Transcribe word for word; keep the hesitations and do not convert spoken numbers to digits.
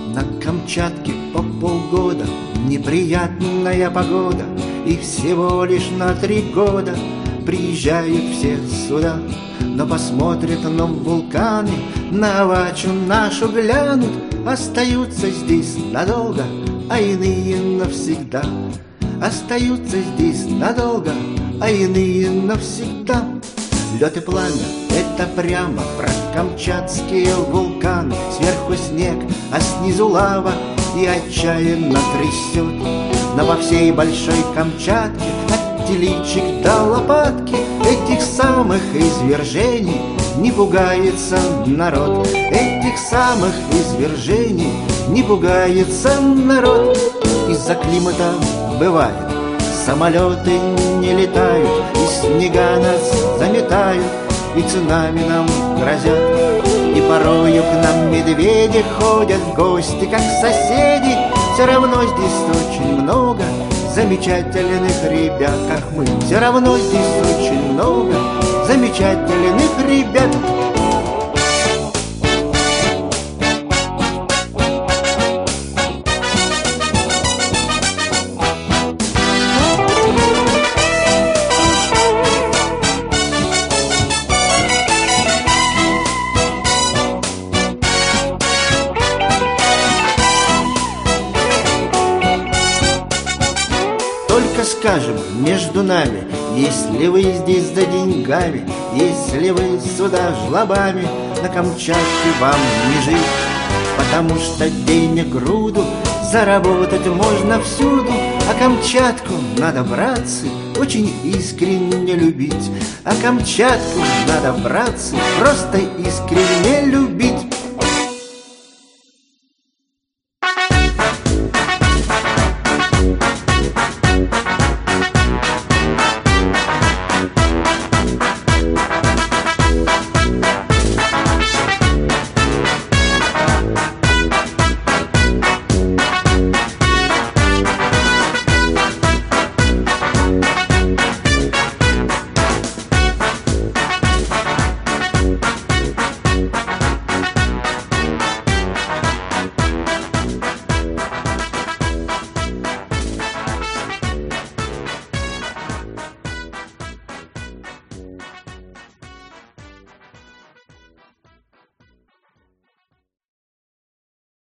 На Камчатке по полгода неприятная погода, и всего лишь на три года приезжают все сюда. Но посмотрят на вулканы, на Авачу нашу глянут, остаются здесь надолго, а иные навсегда. Остаются здесь надолго, а иные навсегда. Лед и пламя — это прямо про камчатские вулканы. Сверху снег, а снизу лава, и отчаянно трясет. Но во всей большой Камчатке, от теличек до лопатки, этих самых извержений не пугается народ. Этих самых извержений не пугается народ. Из-за климата бывает, самолеты не летают, и снега нас заметают, и цунами нам грозят. И порою к нам медведи ходят в гости, как соседи. Все равно здесь очень много замечательных ребят, как мы. Все равно здесь очень много замечательных ребят. Только скажем между нами, если вы здесь за деньгами, если вы сюда жлобами, на Камчатке вам не жить. Потому что денег груду заработать можно всюду, а Камчатку надо, братцы, очень искренне любить. А Камчатку надо, братцы, просто искренне любить.